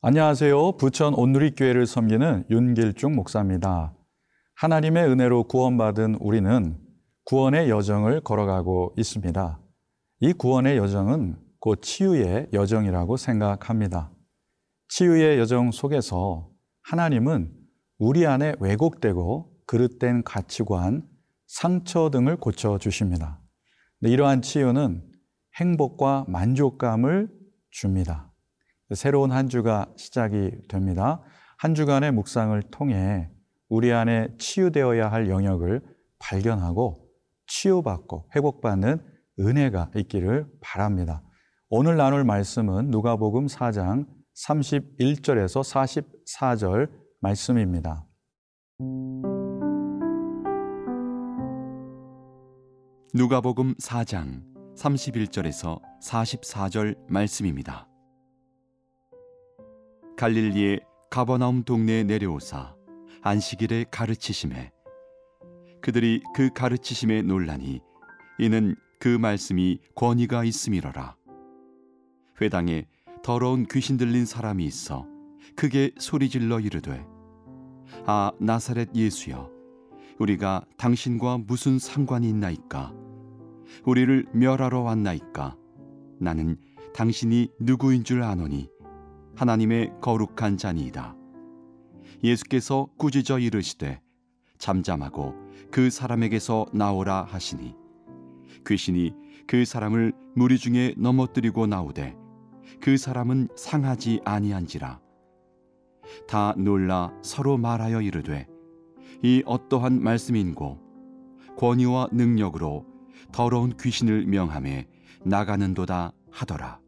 안녕하세요. 부천 온누리교회를 섬기는 윤길중 목사입니다. 하나님의 은혜로 구원받은 우리는 구원의 여정을 걸어가고 있습니다. 이 구원의 여정은 곧 치유의 여정이라고 생각합니다. 치유의 여정 속에서 하나님은 우리 안에 왜곡되고 그릇된 가치관, 상처 등을 고쳐주십니다. 이러한 치유는 행복과 만족감을 줍니다. 새로운 한 주가 시작이 됩니다. 한 주간의 묵상을 통해 우리 안에 치유되어야 할 영역을 발견하고 치유받고 회복받는 은혜가 있기를 바랍니다. 오늘 나눌 말씀은 누가복음 4장 31절에서 44절 말씀입니다. 누가복음 4장 31절에서 44절 말씀입니다. 갈릴리의 가버나움 동네에 내려오사 안식일에 가르치심에 그들이 그 가르치심에 놀라니 이는 그 말씀이 권위가 있음이로라. 회당에 더러운 귀신 들린 사람이 있어 크게 소리질러 이르되 아 나사렛 예수여 우리가 당신과 무슨 상관이 있나이까? 우리를 멸하러 왔나이까? 나는 당신이 누구인 줄 아노니 하나님의 거룩한 자니이다. 예수께서 꾸짖어 이르시되 잠잠하고 그 사람에게서 나오라 하시니 귀신이 그 사람을 무리 중에 넘어뜨리고 나오되 그 사람은 상하지 아니한지라. 다 놀라 서로 말하여 이르되 이 어떠한 말씀인고 권위와 능력으로 더러운 귀신을 명하며 나가는도다 하더라.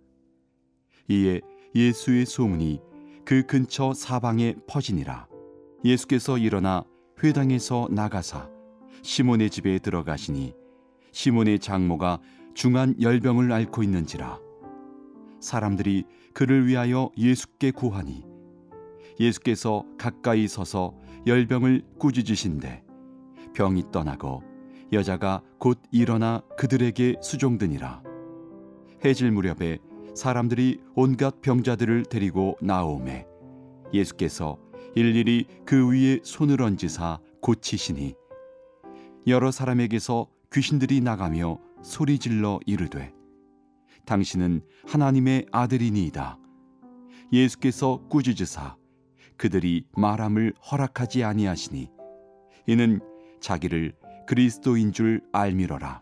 이에 예수의 소문이 그 근처 사방에 퍼지니라. 예수께서 일어나 회당에서 나가사 시몬의 집에 들어가시니 시몬의 장모가 중한 열병을 앓고 있는지라. 사람들이 그를 위하여 예수께 구하니 예수께서 가까이 서서 열병을 꾸짖으신대 병이 떠나고 여자가 곧 일어나 그들에게 수종드니라. 해질 무렵에 사람들이 온갖 병자들을 데리고 나오매 예수께서 일일이 그 위에 손을 얹으사 고치시니 여러 사람에게서 귀신들이 나가며 소리질러 이르되 당신은 하나님의 아들이니이다. 예수께서 꾸짖으사 그들이 말함을 허락하지 아니하시니 이는 자기를 그리스도인 줄 알미러라.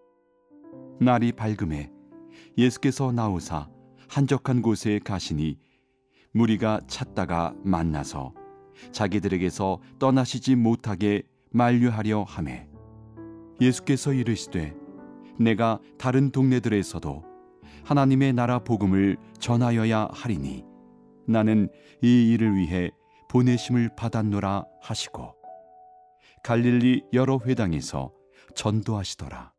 날이 밝음에 예수께서 나오사 한적한 곳에 가시니 무리가 찾다가 만나서 자기들에게서 떠나시지 못하게 만류하려 하매 예수께서 이르시되 내가 다른 동네들에서도 하나님의 나라 복음을 전하여야 하리니 나는 이 일을 위해 보내심을 받았노라 하시고 갈릴리 여러 회당에서 전도하시더라.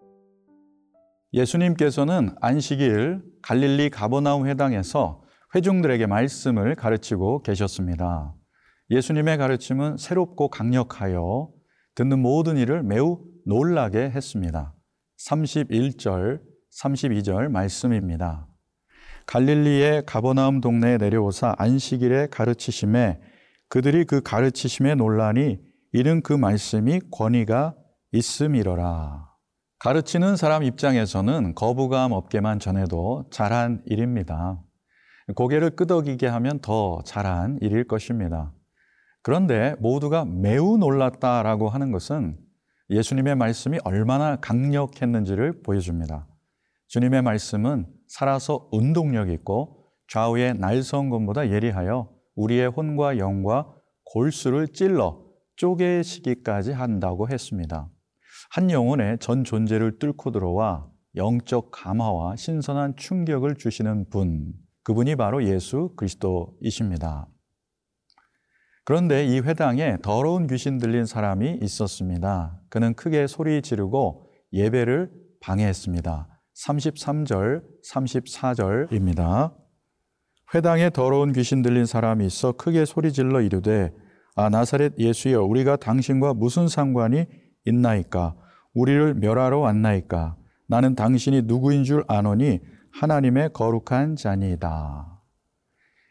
예수님께서는 안식일 갈릴리 가버나움 회당에서 회중들에게 말씀을 가르치고 계셨습니다. 예수님의 가르침은 새롭고 강력하여 듣는 모든 이를 매우 놀라게 했습니다. 31절, 32절 말씀입니다. 갈릴리의 가버나움 동네에 내려오사 안식일에 가르치심에 그들이 그 가르치심에 놀라니 이는 그 말씀이 권위가 있음이로라. 가르치는 사람 입장에서는 거부감 없게만 전해도 잘한 일입니다. 고개를 끄덕이게 하면 더 잘한 일일 것입니다. 그런데 모두가 매우 놀랐다라고 하는 것은 예수님의 말씀이 얼마나 강력했는지를 보여줍니다. 주님의 말씀은 살아서 운동력 있고 좌우의 날성검보다 예리하여 우리의 혼과 영과 골수를 찔러 쪼개시기까지 한다고 했습니다. 한 영혼의 전 존재를 뚫고 들어와 영적 감화와 신선한 충격을 주시는 분, 그분이 바로 예수 그리스도이십니다. 그런데 이 회당에 더러운 귀신 들린 사람이 있었습니다. 그는 크게 소리 지르고 예배를 방해했습니다. 33절, 34절입니다. 회당에 더러운 귀신 들린 사람이 있어 크게 소리질러 이르되 아 나사렛 예수여 우리가 당신과 무슨 상관이 있나이까? 우리를 멸하러 왔나이까? 나는 당신이 누구인 줄 아노니 하나님의 거룩한 자니이다.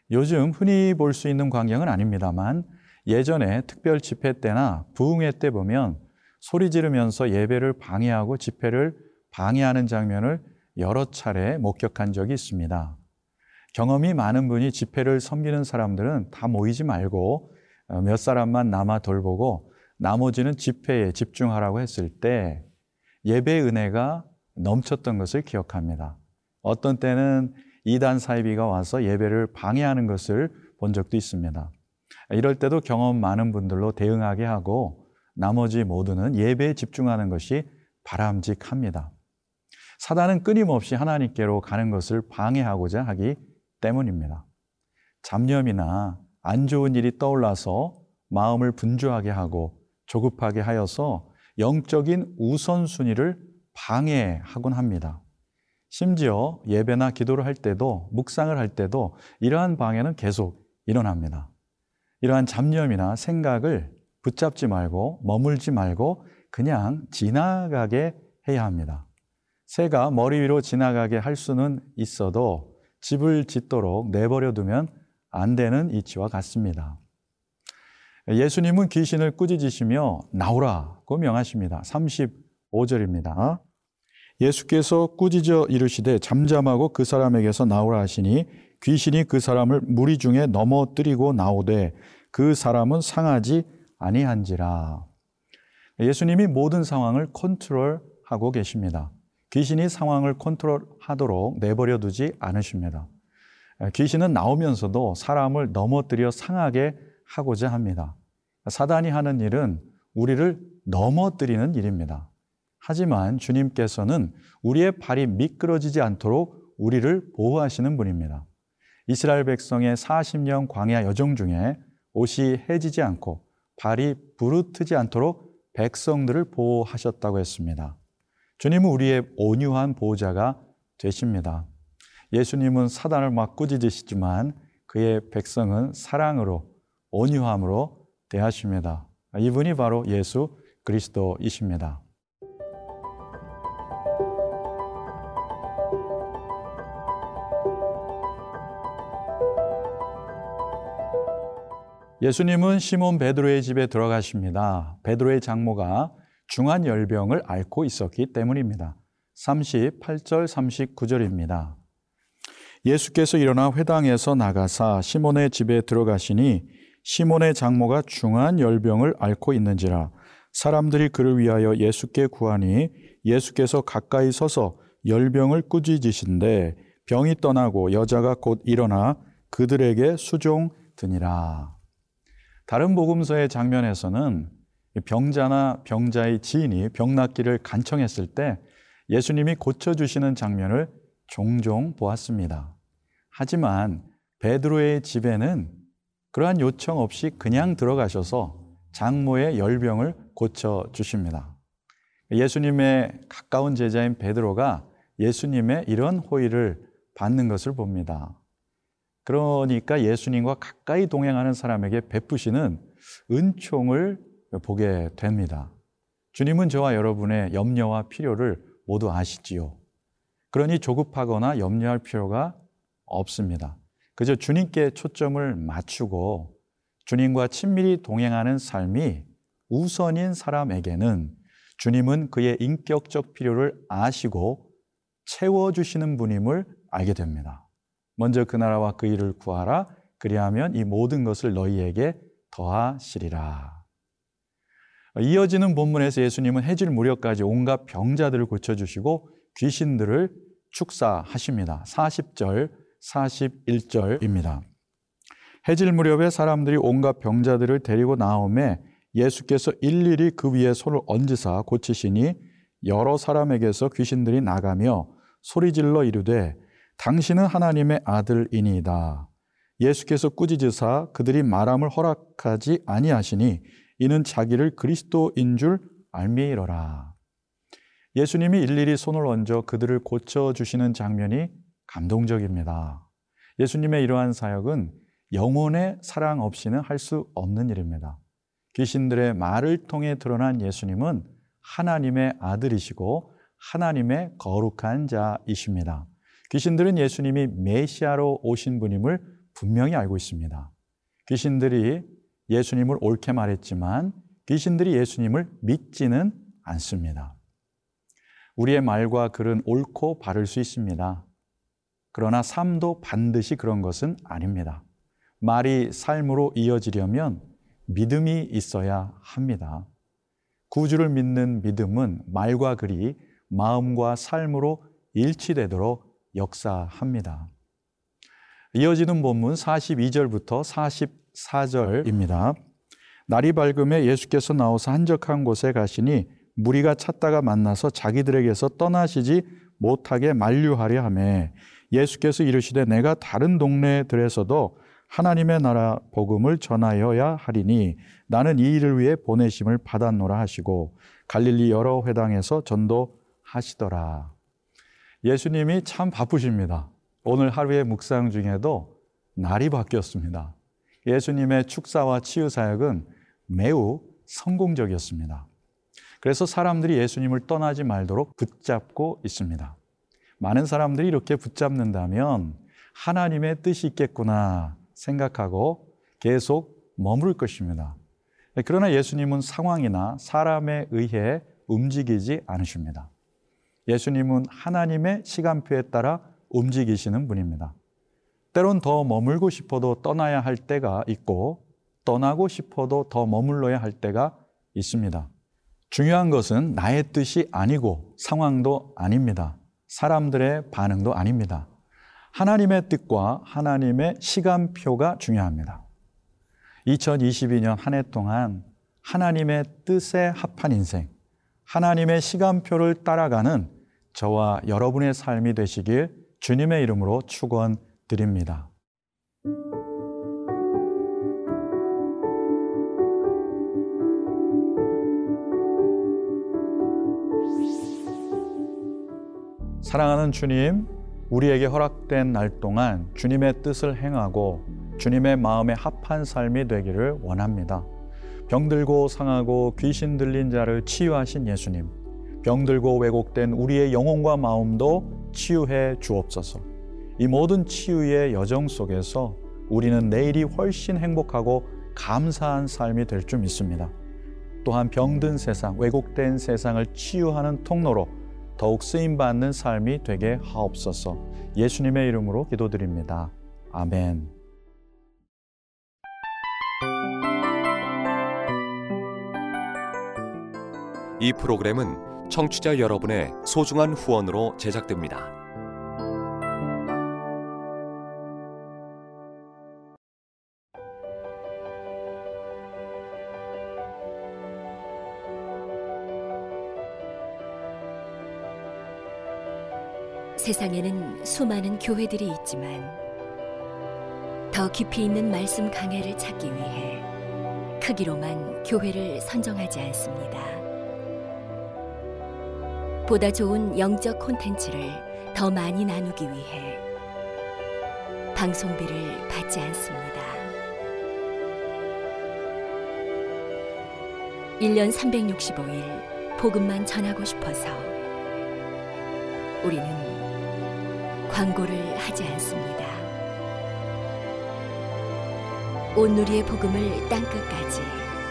요즘 흔히 볼 수 있는 광경은 아닙니다만 예전에 특별 집회 때나 부흥회 때 보면 소리 지르면서 예배를 방해하고 집회를 방해하는 장면을 여러 차례 목격한 적이 있습니다. 경험이 많은 분이 집회를 섬기는 사람들은 다 모이지 말고 몇 사람만 남아 돌보고 나머지는 집회에 집중하라고 했을 때 예배의 은혜가 넘쳤던 것을 기억합니다. 어떤 때는 이단 사이비가 와서 예배를 방해하는 것을 본 적도 있습니다. 이럴 때도 경험 많은 분들로 대응하게 하고 나머지 모두는 예배에 집중하는 것이 바람직합니다. 사단은 끊임없이 하나님께로 가는 것을 방해하고자 하기 때문입니다. 잡념이나 안 좋은 일이 떠올라서 마음을 분주하게 하고 조급하게 하여서 영적인 우선순위를 방해하곤 합니다. 심지어 예배나 기도를 할 때도 묵상을 할 때도 이러한 방해는 계속 일어납니다. 이러한 잡념이나 생각을 붙잡지 말고 머물지 말고 그냥 지나가게 해야 합니다. 새가 머리 위로 지나가게 할 수는 있어도 집을 짓도록 내버려 두면 안 되는 이치와 같습니다. 예수님은 귀신을 꾸짖으시며 나오라고 명하십니다. 35절입니다. 예수께서 꾸짖어 이르시되 잠잠하고 그 사람에게서 나오라 하시니 귀신이 그 사람을 무리 중에 넘어뜨리고 나오되 그 사람은 상하지 아니한지라. 예수님이 모든 상황을 컨트롤하고 계십니다. 귀신이 상황을 컨트롤하도록 내버려 두지 않으십니다. 귀신은 나오면서도 사람을 넘어뜨려 상하게 하고자 합니다. 사단이 하는 일은 우리를 넘어뜨리는 일입니다. 하지만 주님께서는 우리의 발이 미끄러지지 않도록 우리를 보호하시는 분입니다. 이스라엘 백성의 40년 광야 여정 중에 옷이 해지지 않고 발이 부르트지 않도록 백성들을 보호하셨다고 했습니다. 주님은 우리의 온유한 보호자가 되십니다. 예수님은 사단을 막 꾸짖으시지만 그의 백성은 사랑으로 온유함으로 대하십니다. 이분이 바로 예수 그리스도이십니다. 예수님은 시몬 베드로의 집에 들어가십니다. 베드로의 장모가 중한 열병을 앓고 있었기 때문입니다. 38절 39절입니다. 예수께서 일어나 회당에서 나가사 시몬의 집에 들어가시니 시몬의 장모가 중한 열병을 앓고 있는지라. 사람들이 그를 위하여 예수께 구하니 예수께서 가까이 서서 열병을 꾸짖으신데 병이 떠나고 여자가 곧 일어나 그들에게 수종드니라. 다른 복음서의 장면에서는 병자나 병자의 지인이 병 낫기를 간청했을 때 예수님이 고쳐주시는 장면을 종종 보았습니다. 하지만 베드로의 집에는 그러한 요청 없이 그냥 들어가셔서 장모의 열병을 고쳐주십니다. 예수님의 가까운 제자인 베드로가 예수님의 이런 호의를 받는 것을 봅니다. 그러니까 예수님과 가까이 동행하는 사람에게 베푸시는 은총을 보게 됩니다. 주님은 저와 여러분의 염려와 필요를 모두 아시지요. 그러니 조급하거나 염려할 필요가 없습니다. 그저 주님께 초점을 맞추고 주님과 친밀히 동행하는 삶이 우선인 사람에게는 주님은 그의 인격적 필요를 아시고 채워주시는 분임을 알게 됩니다. 먼저 그 나라와 그 일을 구하라. 그리하면 이 모든 것을 너희에게 더하시리라. 이어지는 본문에서 예수님은 해질 무렵까지 온갖 병자들을 고쳐주시고 귀신들을 축사하십니다. 40절, 41절입니다. 해질 무렵에 사람들이 온갖 병자들을 데리고 나오매 예수께서 일일이 그 위에 손을 얹으사 고치시니 여러 사람에게서 귀신들이 나가며 소리질러 이르되 당신은 하나님의 아들이니이다. 예수께서 꾸짖으사 그들이 말함을 허락하지 아니하시니 이는 자기를 그리스도인 줄 알미이러라. 예수님이 일일이 손을 얹어 그들을 고쳐주시는 장면이 감동적입니다. 예수님의 이러한 사역은 영혼의 사랑 없이는 할 수 없는 일입니다. 귀신들의 말을 통해 드러난 예수님은 하나님의 아들이시고 하나님의 거룩한 자이십니다. 귀신들은 예수님이 메시아로 오신 분임을 분명히 알고 있습니다. 귀신들이 예수님을 옳게 말했지만 귀신들이 예수님을 믿지는 않습니다. 우리의 말과 글은 옳고 바를 수 있습니다. 그러나 삶도 반드시 그런 것은 아닙니다. 말이 삶으로 이어지려면 믿음이 있어야 합니다. 구주를 믿는 믿음은 말과 글이 마음과 삶으로 일치되도록 역사합니다. 이어지는 본문 42절부터 44절입니다. 날이 밝음에 예수께서 나오사 한적한 곳에 가시니 무리가 찾다가 만나서 자기들에게서 떠나시지 못하게 만류하려 하매 예수께서 이르시되 내가 다른 동네들에서도 하나님의 나라 복음을 전하여야 하리니 나는 이 일을 위해 보내심을 받았노라 하시고 갈릴리 여러 회당에서 전도하시더라. 예수님이 참 바쁘십니다. 오늘 하루의 묵상 중에도 날이 바뀌었습니다. 예수님의 축사와 치유 사역은 매우 성공적이었습니다. 그래서 사람들이 예수님을 떠나지 말도록 붙잡고 있습니다. 많은 사람들이 이렇게 붙잡는다면 하나님의 뜻이 있겠구나 생각하고 계속 머무를 것입니다. 그러나 예수님은 상황이나 사람에 의해 움직이지 않으십니다. 예수님은 하나님의 시간표에 따라 움직이시는 분입니다. 때론 더 머물고 싶어도 떠나야 할 때가 있고 떠나고 싶어도 더 머물러야 할 때가 있습니다. 중요한 것은 나의 뜻이 아니고 상황도 아닙니다. 사람들의 반응도 아닙니다. 하나님의 뜻과 하나님의 시간표가 중요합니다. 2022년 한 해 동안 하나님의 뜻에 합한 인생, 하나님의 시간표를 따라가는 저와 여러분의 삶이 되시길 주님의 이름으로 축원드립니다. 사랑하는 주님, 우리에게 허락된 날 동안 주님의 뜻을 행하고 주님의 마음에 합한 삶이 되기를 원합니다. 병들고 상하고 귀신 들린 자를 치유하신 예수님, 병들고 왜곡된 우리의 영혼과 마음도 치유해 주옵소서. 이 모든 치유의 여정 속에서 우리는 내일이 훨씬 행복하고 감사한 삶이 될 줄 믿습니다. 또한 병든 세상, 왜곡된 세상을 치유하는 통로로 더욱 쓰임받는 삶이 되게 하옵소서. 예수님의 이름으로 기도드립니다. 아멘. 이 프로그램은 청취자 여러분의 소중한 후원으로 제작됩니다. 세상에는 수많은 교회들이 있지만 더 깊이 있는 말씀 강해를 찾기 위해 크기로만 교회를 선정하지 않습니다. 보다 좋은 영적 콘텐츠를 더 많이 나누기 위해 방송비를 받지 않습니다. 1년 365일 복음만 전하고 싶어서 우리는 광고를 하지 않습니다. 온누리의 복음을 땅끝까지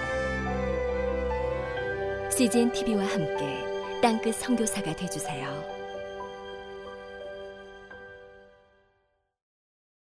CGN TV와 함께 땅끝 선교사가 되어주세요.